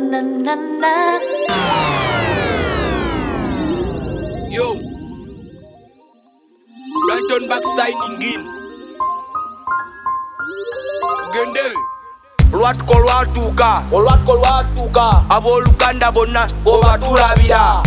na na na. Yo, Brighton back signing in. Gende olwatuuka abooluganda bonna obatulabira.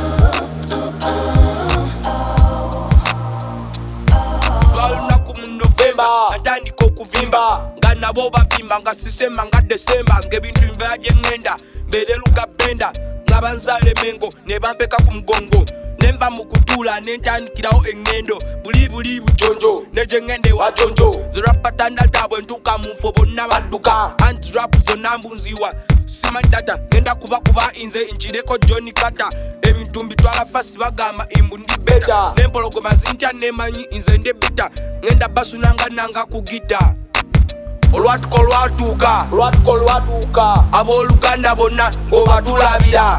Balunaku mu Novemba natandika okuvimba nga nabo bavimba nga Sisema nga Desemba ng'ebintu bibajje ngenda mbereruga benda nga banzaale mengo ne bampeka ku mugongo nemba mu kutuula nentandikirawo engendo buli bujonjo neje ngende wa jonjo zerapatandata bwe ntuuka mu nfo bonna badduka anti-rap zonna mbunziwa simanyi data ngenda kuba inze nkireko Johnny Carter ebintu mbitwala fasi bagamba imbu ndi beta nempologoma zintya nemanyi nze ndi bita ngenda basunanga ku gita. Olwatuuka abooluganda bonna ng'obatulabira.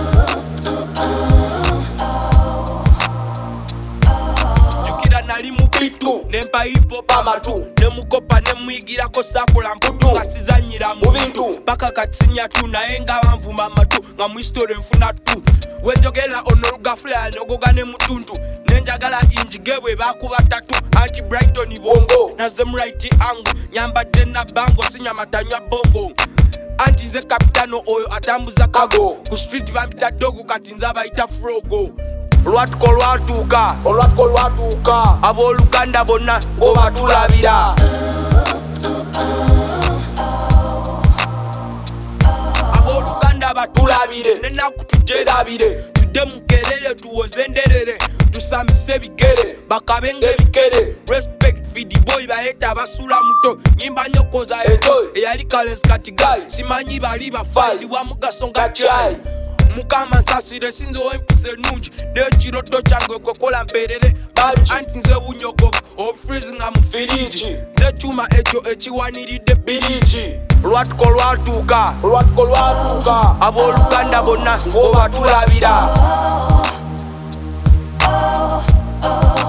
Jukira nali mu bitu nempa hip-hop amatu nemukopa nemuyigirako sakola mputu nga sizanyira mu bintu paka katsinya tu naye nga banvuma amatu nga mu history nfuna tu wenjogera onolugafula nogoga ne mutuntu nenjagala injige bwe bakuba tatu anti Brighton bongo nazem right angle nyambadde na bango sinyamatanywa bongo anti nze kapitano oyo atambuza kago ku street bampita dogo kati nze abayita frogo. Olwatuuka abooluganda bonna ng'obatulabira. Abooluganda batulabire nenaku tugyerabire tudde mukerere tuwoze enderere tusamise ebigere bakabe ng'ebikere respect vidi boy bayeta basula muto nyimba nyokoza eto eyali Kalens Katigai simanyi bali bafali wa mugaso nga chai mukama nsasire sinze wempise nungi n'ekiroto kyange kwekola mperere bangi anti nze bunyogo obufrizi nga mu firiji n'ekyuma ekyo ekiwaniridde biriji. Olwatuuka abooluganda bonna ng'obatulabira.